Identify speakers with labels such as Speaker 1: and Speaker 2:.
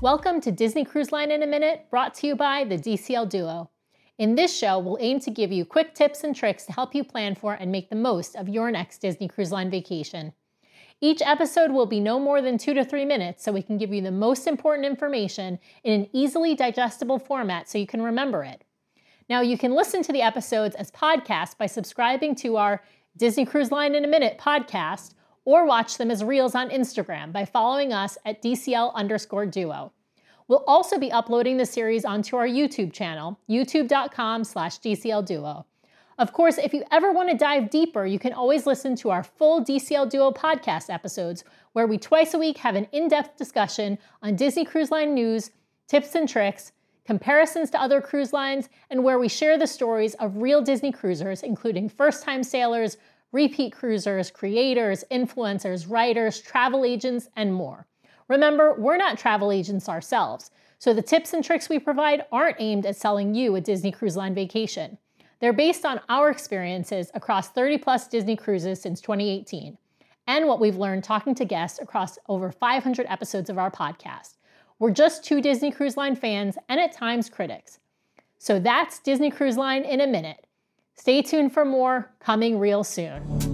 Speaker 1: Welcome to Disney Cruise Line in a Minute, brought to you by the DCL Duo. In this show, we'll aim to give you quick tips and tricks to help you plan for and make the most of your next Disney Cruise Line vacation. Each episode will be no more than 2 to 3 minutes, so we can give you the most important information in an easily digestible format so you can remember it. Now, you can listen to the episodes as podcasts by subscribing to our Disney Cruise Line in a Minute podcast, or watch them as reels on Instagram by following us at DCL_Duo. We'll also be uploading the series onto our YouTube channel, youtube.com/DCLDuo. Of course, if you ever want to dive deeper, you can always listen to our full DCL Duo podcast episodes, where we twice a week have an in-depth discussion on Disney Cruise Line news, tips and tricks, comparisons to other cruise lines, and where we share the stories of real Disney cruisers, including first-time sailors, repeat cruisers, creators, influencers, writers, travel agents, and more. Remember, we're not travel agents ourselves, so the tips and tricks we provide aren't aimed at selling you a Disney Cruise Line vacation. They're based on our experiences across 30-plus Disney cruises since 2018, and what we've learned talking to guests across over 500 episodes of our podcast. We're just two Disney Cruise Line fans and at times critics. So that's Disney Cruise Line in a minute. Stay tuned for more, coming real soon.